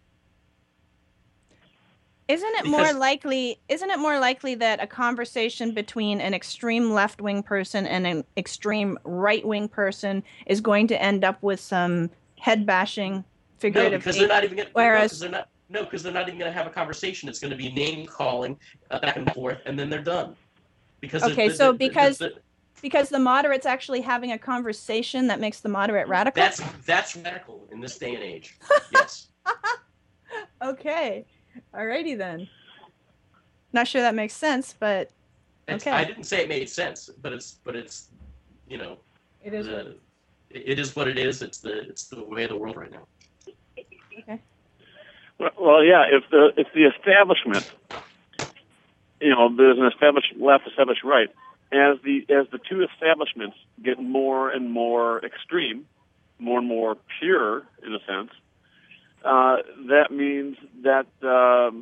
A: Isn't it
B: Because,
A: more likely? Isn't it more likely that a conversation between an extreme left-wing person and an extreme right-wing person is going to end up with some head-bashing, figurative?
B: No, because they're not even going.
A: Whereas
B: no, they're not. No, because they're not even going to have a conversation. It's going to be name calling uh, back and forth, and then they're done. Because
A: okay,
B: the, the,
A: so
B: the,
A: because
B: the, the,
A: because the moderate's actually having a conversation that makes the moderate radical.
B: That's that's radical in this day and age. Yes.
A: Okay. Alrighty then. Not sure that makes sense, but okay.
B: I didn't say it made sense, but it's but it's you know
A: it is.
B: The, it is what it is. It's the it's the way of the world right now.
A: Okay.
C: Well, well, yeah. If the if the establishment, you know, there's an established left, established right. As the as the two establishments get more and more extreme, more and more pure, in a sense, uh, that means that um,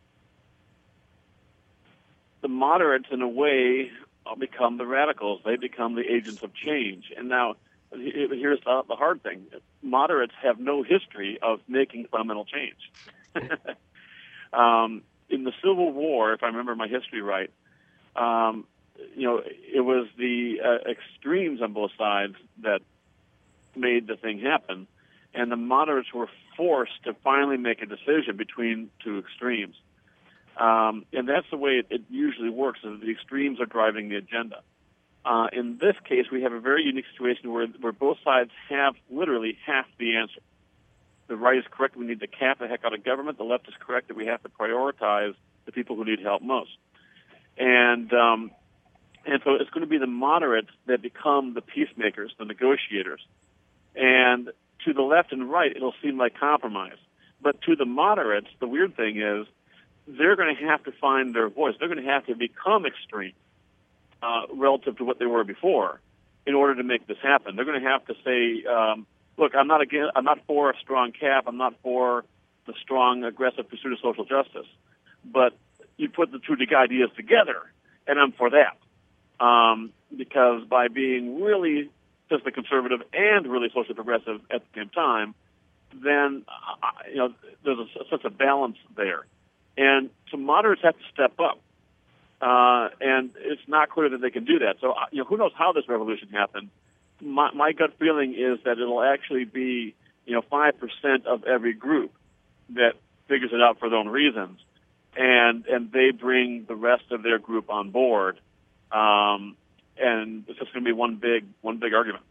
C: the moderates, in a way, become the radicals. They become the agents of change. And now, here's the, the hard thing: moderates have no history of making fundamental change. um, in the Civil War, if I remember my history right, um, you know, it was the uh, extremes on both sides that made the thing happen, and the moderates were forced to finally make a decision between two extremes. Um, and that's the way it, it usually works, is the extremes are driving the agenda. Uh, in this case, we have a very unique situation where, where both sides have literally half the answer. The right is correct, we need to cap the heck out of government. The left is correct that we have to prioritize the people who need help most. And um, And so it's going to be the moderates that become the peacemakers, the negotiators. And to the left and right, it'll seem like compromise. But to the moderates, the weird thing is they're going to have to find their voice. They're going to have to become extreme uh, relative to what they were before in order to make this happen. They're going to have to say, um, look, I'm not again, I'm not for a strong cap. I'm not for the strong, aggressive pursuit of social justice. But you put the two ideas together, and I'm for that. Um, because by being really fiscally conservative and really socially progressive at the same time, then uh, you know there's a, such a balance there. And so moderates have to step up, uh, and it's not clear that they can do that. So uh, you know, who knows how this revolution happened? My, my gut feeling is that it'll actually be you know five percent of every group that figures it out for their own reasons, and and they bring the rest of their group on board, um, and it's just going to be one big one big argument.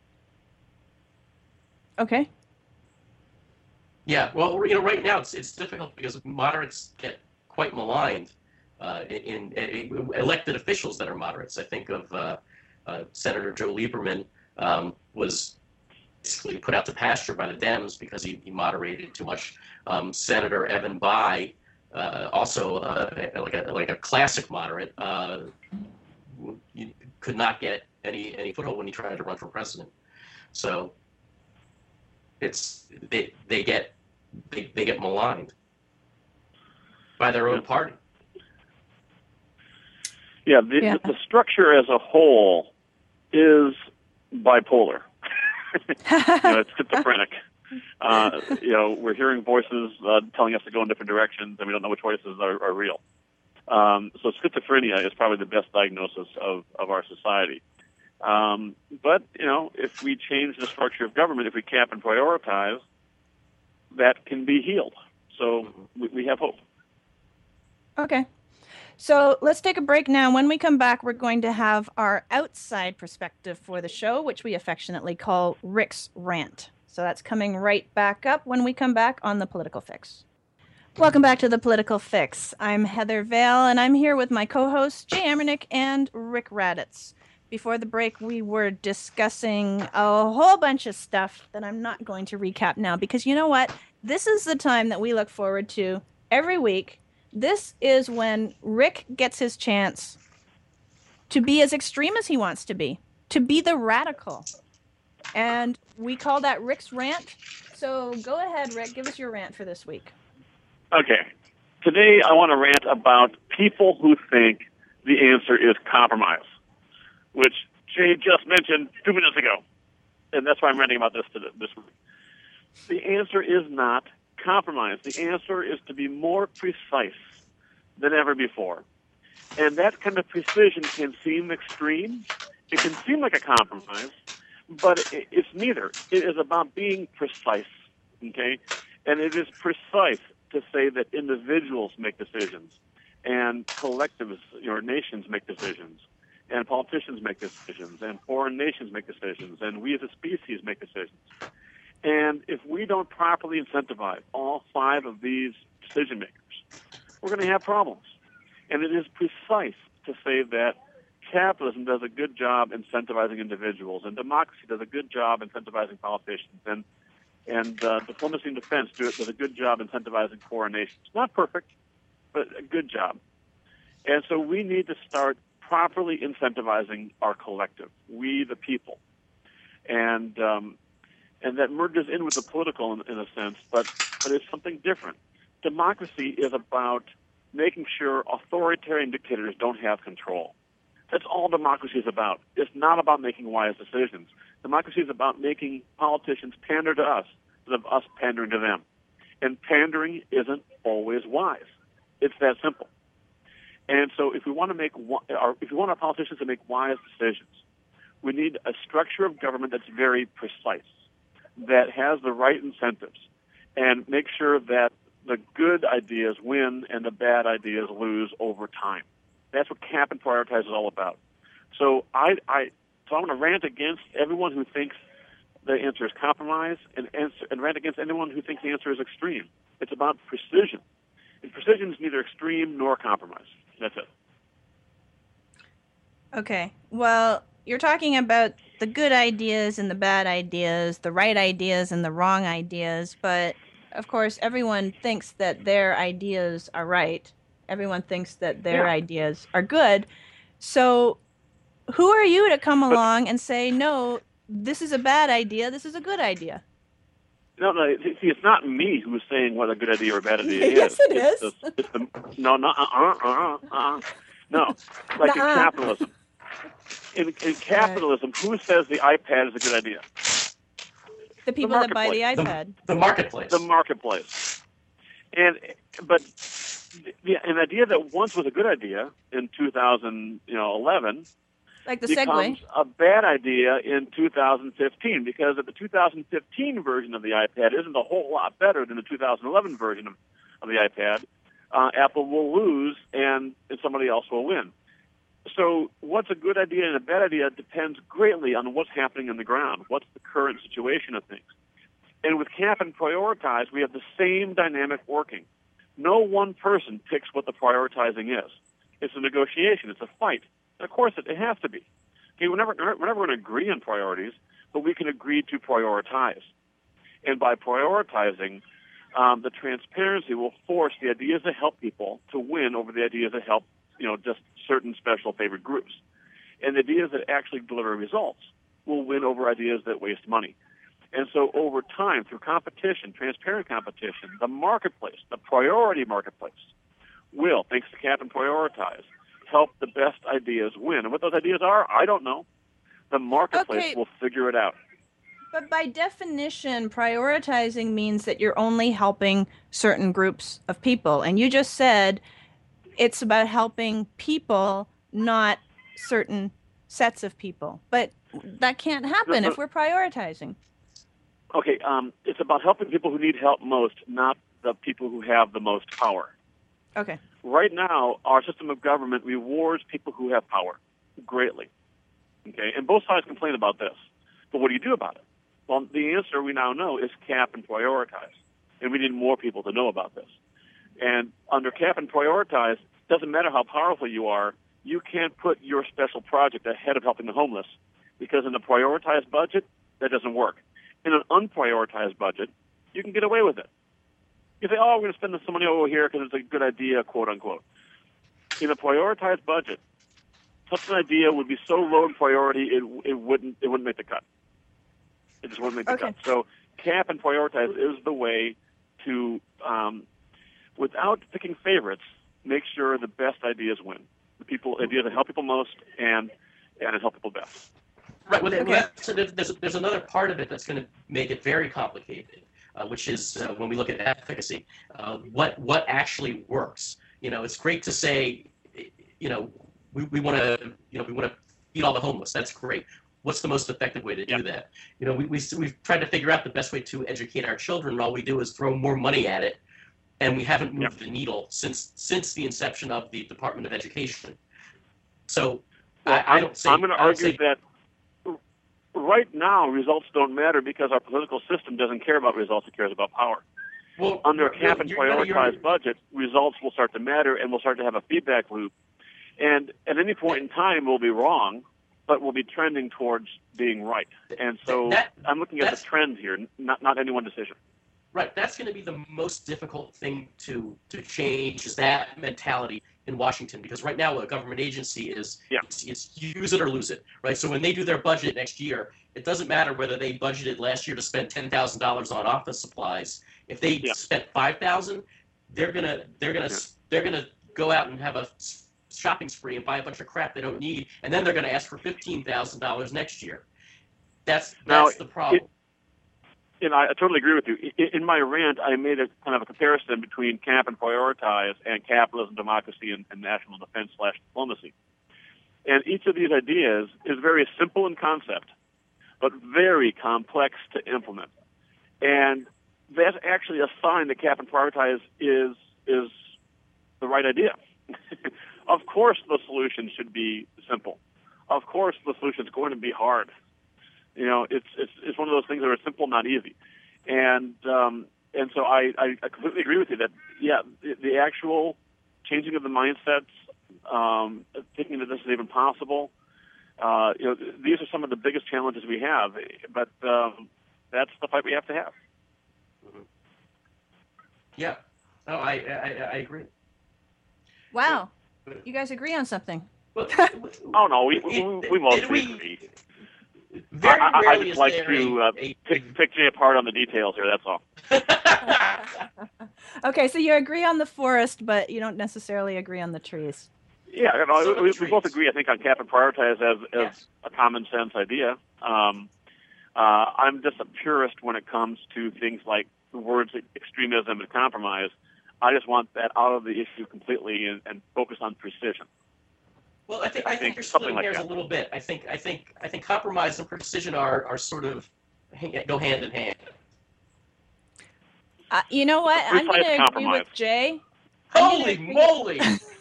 A: Okay.
B: Yeah, well, you know, right now it's it's difficult because moderates get quite maligned uh, in, in elected officials that are moderates. I think of uh, uh, Senator Joe Lieberman um, was basically put out to pasture by the Dems because he, he moderated too much. Um, Senator Evan Bayh, uh, also uh, like a like a classic moderate, uh, could not get any any foothold when he tried to run for president. So it's they they get. They, they get maligned by their own party.
C: Yeah, the,
A: yeah.
C: the structure as a whole is bipolar. you know, it's schizophrenic. Uh, you know, we're hearing voices uh, telling us to go in different directions, and we don't know which voices are, are real. Um, so schizophrenia is probably the best diagnosis of, of our society. Um, but, you know, if we change the structure of government, if we cap and prioritize, that can be healed. So we, we have hope.
A: Okay. So let's take a break now. When we come back, we're going to have our outside perspective for the show, which we affectionately call Rick's Rant. So that's coming right back up when we come back on The Political Fix. Welcome back to The Political Fix. I'm Heather Vale, and I'm here with my co-hosts, Jay Amernick and Rick Raditz. Before the break, we were discussing a whole bunch of stuff that I'm not going to recap now, because you know what? This is the time that we look forward to every week. This is when Rick gets his chance to be as extreme as he wants to be, to be the radical. And we call that Rick's Rant. So go ahead, Rick. Give us your rant for this week.
C: Okay. Today I want to rant about people who think the answer is compromise, which Jay just mentioned two minutes ago. And that's why I'm ranting about this today, this week. The answer is not compromise. The answer is to be more precise than ever before. And that kind of precision can seem extreme. It can seem like a compromise, but it's neither. It is about being precise, okay? And it is precise to say that individuals make decisions and collectives or nations make decisions. And politicians make decisions, and foreign nations make decisions, and we as a species make decisions. And if we don't properly incentivize all five of these decision makers, we're going to have problems. And it is precise to say that capitalism does a good job incentivizing individuals, and democracy does a good job incentivizing politicians, and and uh, diplomacy and defense do it, does a good job incentivizing foreign nations. Not perfect, but a good job. And so we need to start properly incentivizing our collective, we the people. And um, and that merges in with the political in, in a sense, but, but it's something different. Democracy is about making sure authoritarian dictators don't have control. That's all democracy is about. It's not about making wise decisions. Democracy is about making politicians pander to us instead of us pandering to them. And pandering isn't always wise. It's that simple. And so if we want to make, or if we want our politicians to make wise decisions, we need a structure of government that's very precise, that has the right incentives, and make sure that the good ideas win and the bad ideas lose over time. That's what cap and prioritize is all about. So I, I, so I'm going to rant against everyone who thinks the answer is compromise, and, answer, and rant against anyone who thinks the answer is extreme. It's about precision. And precision is neither extreme nor compromise. That's it.
A: Okay. Well, you're talking about the good ideas and the bad ideas, the right ideas and the wrong ideas, but of course, everyone thinks that their ideas are right. Everyone thinks that their
C: Yeah,
A: ideas are good. So, who are you to come
C: but
A: along and say, no, this is a bad idea, this is a good idea?
C: no, no. See, it's not me who's saying what a good idea or a bad idea
A: Yes,
C: is.
A: it
C: It's the
A: is.
C: it's the no, no, uh, uh, uh, uh, no. Like in
A: Nuh-uh.
C: capitalism, in, in
A: All right.
C: capitalism, who says the iPad is a good idea?
A: The
C: The
A: people that buy the
C: marketplace.
B: The,
A: iPad.
B: the
C: The
B: marketplace.
C: marketplace. And but the, an idea that once was a good idea in two thousand, you know, eleven
A: Like the
C: becomes
A: Segway.
C: a bad idea in two thousand fifteen because the two thousand fifteen version of the iPad isn't a whole lot better than the two thousand eleven version of, of the iPad. Uh, Apple will lose and, and somebody else will win. So what's a good idea and a bad idea depends greatly on what's happening on the ground. What's the current situation of things? And with cap and prioritize, we have the same dynamic working. No one person picks what the prioritizing is. It's a negotiation. It's a fight. And of course, it, it has to be. Okay, we're never, we're never going to agree on priorities, but we can agree to prioritize. And by prioritizing, um, the transparency will force the ideas that help people to win over the ideas that help, you know, just certain special favored groups. And the ideas that actually deliver results will win over ideas that waste money. And so over time, through competition, transparent competition, the marketplace, the priority marketplace, will, thanks to cap and prioritize, help the best ideas win. And what those ideas are, I don't know. The marketplace
A: Okay,
C: will figure it out.
A: but by definition, prioritizing means that you're only helping certain groups of people. And you just said it's about helping people, not certain sets of people. But that can't
C: No,
A: happen
C: no,
A: if we're prioritizing.
C: okay, um, it's about helping people who need help most, not the people who have the most power.
A: Okay.
C: Right now, our system of government rewards people who have power greatly. Okay, and both sides complain about this. But what do you do about it? Well, the answer we now know is cap and prioritize. And we need more people to know about this. And under cap and prioritize, doesn't matter how powerful you are, you can't put your special project ahead of helping the homeless because in a prioritized budget, that doesn't work. In an unprioritized budget, you can get away with it. You say, oh, we're going to spend some money over here because it's a good idea, quote unquote. In a prioritized budget, such an idea would be so low in priority it it wouldn't it wouldn't make the cut. It just wouldn't make the
A: Okay.
C: cut. So cap and prioritize is the way to, um, without picking favorites, make sure the best ideas win. The people ideas that help people most and and help people best.
B: Right. Well,
A: Okay.
B: well, so there's, there's there's another part of it that's going to make it very complicated, uh, which is uh, when we look at efficacy, uh, what what actually works. You know, it's great to say, you know, we, we want to you know we want to feed all the homeless. That's great. What's the most effective way to do
C: Yeah.
B: that? You know, we, we we've tried to figure out the best way to educate our children. All we do is throw more money at it, and we haven't moved
C: Yep.
B: the needle since since the inception of the Department of Education. So
C: Well,
B: I, I
C: I'm,
B: don't say
C: I'm going to
B: I don't
C: argue
B: say
C: that right now results don't matter because our political system doesn't care about results; it cares about power.
B: well,
C: Under a
B: you're-
C: cap and
B: you're- you're-
C: prioritized budget, results will start to matter, and we'll start to have a feedback loop. And at any point in time, we'll be wrong, but we'll be trending towards being right. And so
B: That-
C: I'm looking at
B: that's-
C: the trend here, not not any one decision.
B: Right, that's going to be the most difficult thing to to change is that mentality in Washington because right now a government agency is
C: Yeah.
B: it's, it's use it or lose it, right? So when they do their budget next year, it doesn't matter whether they budgeted last year to spend ten thousand dollars on office supplies. If they
C: Yeah.
B: spent five thousand, they're gonna they're gonna
C: Yeah.
B: they're gonna go out and have a shopping spree and buy a bunch of crap they don't need, and then they're gonna ask for fifteen thousand dollars next year. That's
C: Now,
B: that's the problem.
C: it- And I, I totally agree with you. In, in my rant, I made a kind of a comparison between cap and prioritize and capitalism, democracy, and, and national defense slash diplomacy. And each of these ideas is very simple in concept, but very complex to implement. And that's actually a sign that cap and prioritize is is the right idea. Of course, the solution should be simple. Of course, the solution is going to be hard. You know, it's it's it's one of those things that are simple, not easy. And um, and so I, I, I completely agree with you that yeah, the, the actual changing of the mindsets, um, thinking that this is even possible, Uh, you know, these are some of the biggest challenges we have, but um, that's the fight we have to have.
B: Mm-hmm. Yeah. No, I, I I agree.
A: Wow. You guys agree on something?
C: Oh, no, we we, we mostly
B: we,
C: agree.
B: Very
C: I, I, I
B: rarely
C: just like
B: is there
C: to
B: a,
C: uh,
B: a,
C: pick, pick Jay apart on the details here, that's all.
A: Okay, so you agree on the forest, but you don't necessarily agree on the trees.
C: Yeah, you know,
B: So
C: we,
B: the
C: we both agree, I think, on cap and prioritize as, as
B: Yes.
C: a common sense idea. Um, uh, I'm just a purist when it comes to things like the words extremism and compromise. I just want that out of the issue completely and, and focus on precision.
B: Well, I think I think,
C: think
B: you're
C: something
B: splitting
C: like
B: hairs
C: that.
B: a little bit. I think I think I think compromise and precision are, are sort of go hand in hand.
A: Uh, you know what? I'm going to agree
C: compromise.
A: with Jay.
B: Holy moly!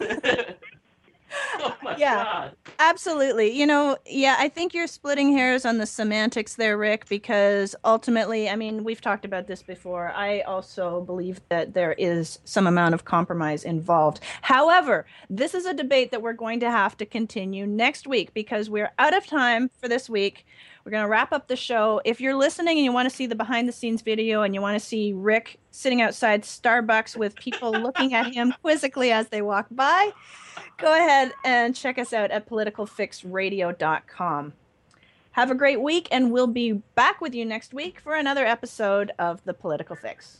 B: Oh my
A: Yeah.
B: God!
A: Absolutely. You know, yeah, I think you're splitting hairs on the semantics there, Rick, because ultimately, I mean, we've talked about this before. I also believe that there is some amount of compromise involved. However, this is a debate that we're going to have to continue next week because we're out of time for this week. We're going to wrap up the show. If you're listening and you want to see the behind the scenes video and you want to see Rick sitting outside Starbucks with people looking at him quizzically as they walk by, go ahead and check us out at political fix radio dot com. Have a great week, and we'll be back with you next week for another episode of The Political Fix.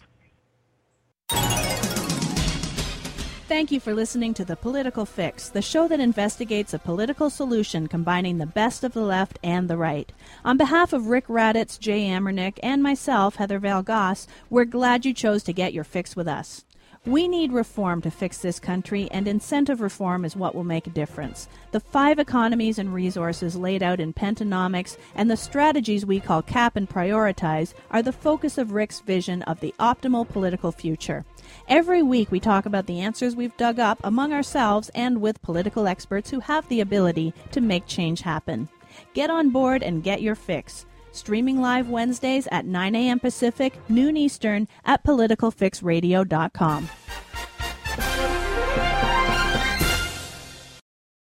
A: Thank you for listening to The Political Fix, the show that investigates a political solution combining the best of the left and the right. On behalf of Rick Raditz, Jay Amernick, and myself, Heather Val Goss, we're glad you chose to get your fix with us. We need reform to fix this country, and incentive reform is what will make a difference. The five economies and resources laid out in Pentanomics and the strategies we call cap and prioritize are the focus of Rick's vision of the optimal political future. Every week we talk about the answers we've dug up among ourselves and with political experts who have the ability to make change happen. Get on board and get your fix. Streaming live Wednesdays at nine a.m. Pacific, noon Eastern at political fix radio dot com.